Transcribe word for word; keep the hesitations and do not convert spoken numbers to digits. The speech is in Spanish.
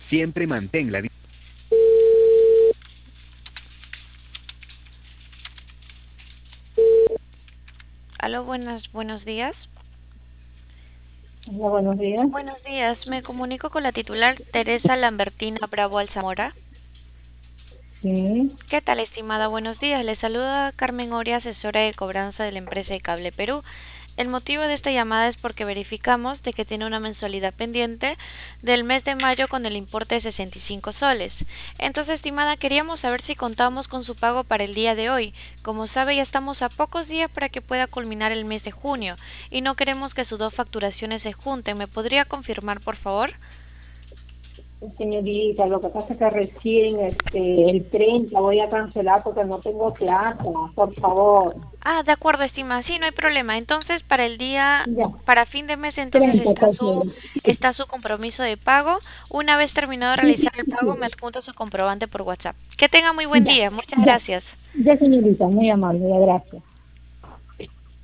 Siempre mantén la... Aló, buenas, buenos días. Hola, buenos días. Buenos días, me comunico con la titular Teresa Lambertina Bravo Alzamora. Sí, ¿Qué tal, estimada? Buenos días. Le saluda Carmen Oria, asesora de cobranza de la empresa de Cable Perú. El motivo de esta llamada es porque verificamos de que tiene una mensualidad pendiente del mes de mayo con el importe de sesenta y cinco soles. Entonces, estimada, queríamos saber si contamos con su pago para el día de hoy. Como sabe, ya estamos a pocos días para que pueda culminar el mes de junio y no queremos que sus dos facturaciones se junten. ¿Me podría confirmar, por favor? señorita, lo que pasa es que recién este, el treinta voy a cancelar porque no tengo plata, por favor. Ah, de acuerdo, estimada. Sí, no hay problema. Entonces, para el día, Ya, para fin de mes, entonces treinta está su, cualquiera. Sí, está su compromiso de pago. Una vez terminado de sí, realizar sí, el sí, pago, me sí. adjunta su comprobante por WhatsApp. Que tenga muy buen Ya, día. Muchas ya, gracias. ya, señorita, muy amable, ya, gracias.